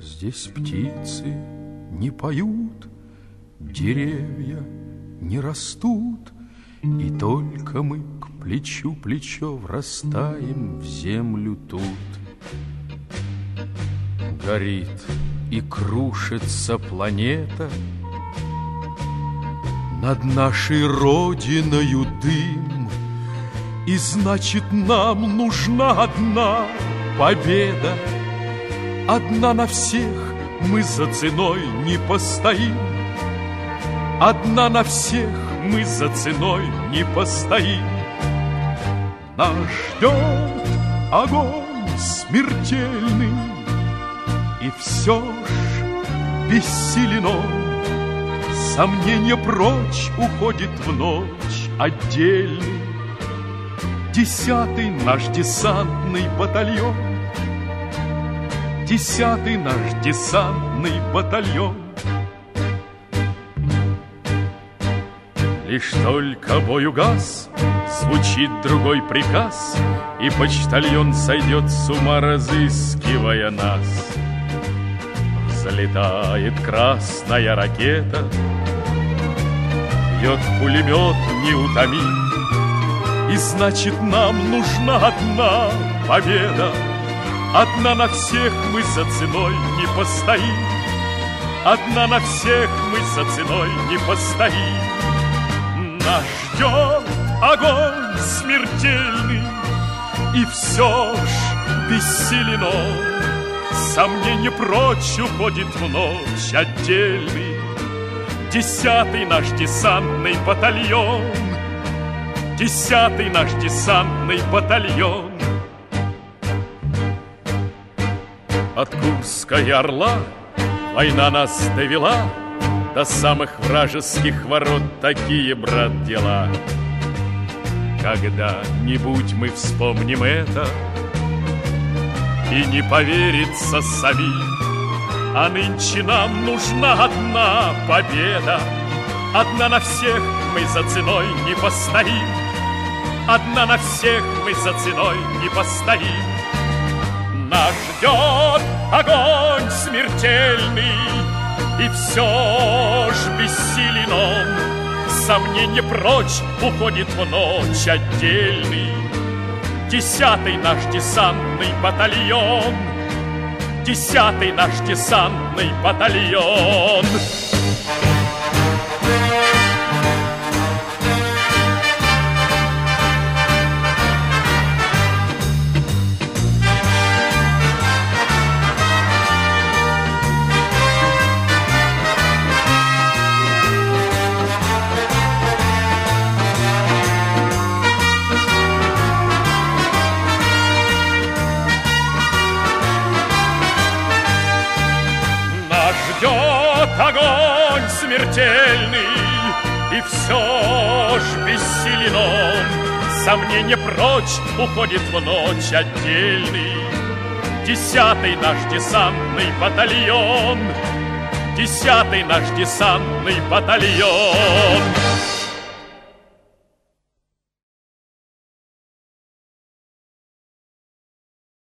Здесь птицы не поют, деревья не растут, и только мы к плечу плечо врастаем в землю тут. Горит и крушится планета, над нашей родиною дым, и значит нам нужна одна победа. Одна на всех, мы за ценой не постоим. Одна на всех, мы за ценой не постоим. Нас ждет огонь смертельный, и все ж бессилен он. Сомнение прочь уходит в ночь отдельный. 10-й наш десантный батальон, 10-й наш десантный батальон. Лишь только бой угас, звучит другой приказ, и почтальон сойдет с ума, разыскивая нас. Взлетает красная ракета, бьет пулемет неутомим, и значит нам нужна одна победа. Одна на всех, мы за ценой не постоим. Одна на всех, мы за ценой не постоим. Нас ждет огонь смертельный, и все ж бессилен он. Сомнение прочь уходит в ночь отдельный. 10-й наш десантный батальон, 10-й наш десантный батальон. От Курской Орла война нас довела до самых вражеских ворот. Такие, брат, дела. Когда-нибудь мы вспомним это, и не поверится самим. А нынче нам нужна одна победа. Одна на всех, мы за ценой не постоим. Одна на всех, мы за ценой не постоим. Нас ждет огонь смертельный, и все ж бессилен он. Сомнение прочь уходит в ночь отдельный. 10-й наш десантный батальон, 10-й наш десантный батальон. Огонь смертельный, и все ж бессилен он. Сомнение прочь уходит в ночь отдельный. 10-й наш десантный батальон, 10-й наш десантный батальон.